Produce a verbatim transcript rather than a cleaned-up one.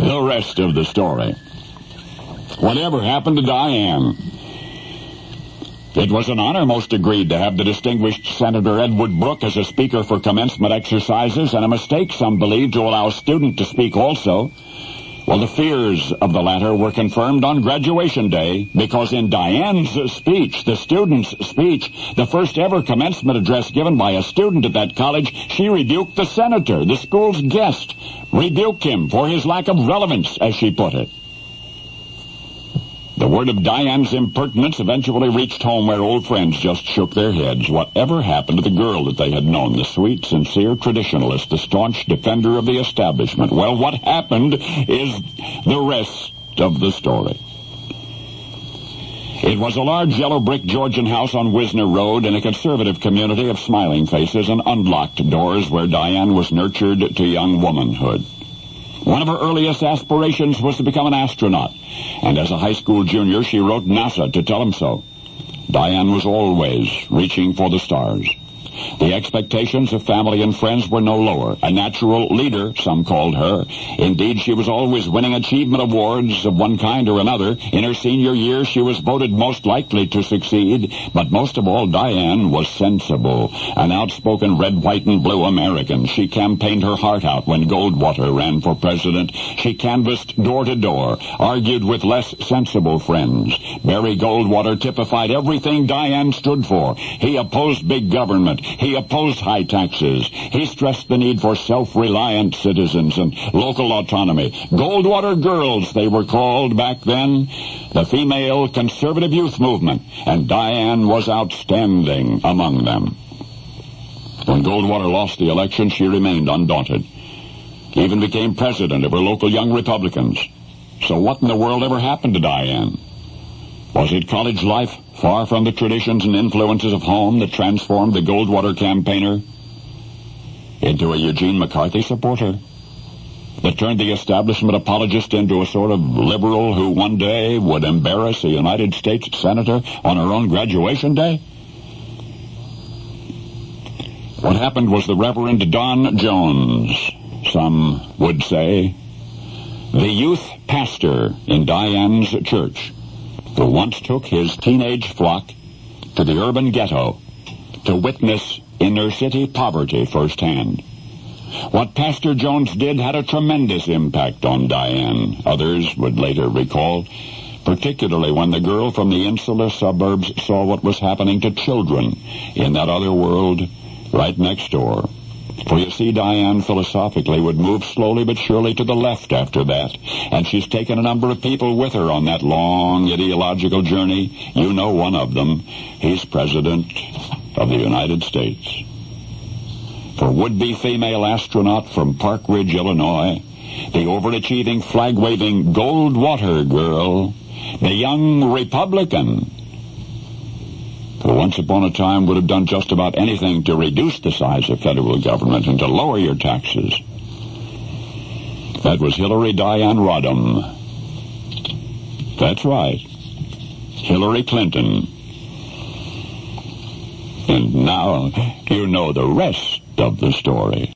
The rest of the story. Whatever happened to Diane? It was an honor, most agreed, to have the distinguished Senator Edward Brooke as a speaker for commencement exercises, and a mistake, some believed, to allow a student to speak also. Well, the fears of the latter were confirmed on graduation day, because in Diane's speech, the student's speech, the first ever commencement address given by a student at that college, she rebuked the senator, the school's guest, rebuked him for his lack of relevance, as she put it. The word of Diane's impertinence eventually reached home, where old friends just shook their heads. Whatever happened to the girl that they had known, the sweet, sincere traditionalist, the staunch defender of the establishment? Well, what happened is the rest of the story. It was a large yellow brick Georgian house on Wisner Road in a conservative community of smiling faces and unlocked doors, where Diane was nurtured to young womanhood. One of her earliest aspirations was to become an astronaut, and as a high school junior, she wrote NASA to tell him so. Diane was always reaching for the stars. The expectations of family and friends were no lower. A natural leader, some called her. Indeed, she was always winning achievement awards of one kind or another. In her senior year, she was voted most likely to succeed. But most of all, Diane was sensible, an outspoken red, white, and blue American. She campaigned her heart out when Goldwater ran for president. She canvassed door to door, argued with less sensible friends. Barry Goldwater typified everything Diane stood for. He opposed big government. He opposed high taxes. He stressed the need for self-reliant citizens and local autonomy. Goldwater Girls, they were called back then. The female conservative youth movement. And Diane was outstanding among them. When Goldwater lost the election, she remained undaunted. Even became president of her local Young Republicans. So what in the world ever happened to Diane? Was it college life, far from the traditions and influences of home, that transformed the Goldwater campaigner into a Eugene McCarthy supporter? That turned the establishment apologist into a sort of liberal who one day would embarrass a United States senator on her own graduation day? What happened was the Reverend Don Jones, some would say, the youth pastor in Diane's church, who once took his teenage flock to the urban ghetto to witness inner city poverty firsthand. What Pastor Jones did had a tremendous impact on Diane, others would later recall, particularly when the girl from the insular suburbs saw what was happening to children in that other world right next door. For you see, Diane philosophically would move slowly but surely to the left after that, and she's taken a number of people with her on that long ideological journey. You know one of them. He's President of the United States. For would-be female astronaut from Park Ridge, Illinois, the overachieving, flag-waving Goldwater girl, the young Republican, who once upon a time would have done just about anything to reduce the size of federal government and to lower your taxes. That was Hillary Diane Rodham. That's right. Hillary Clinton. And now you know the rest of the story.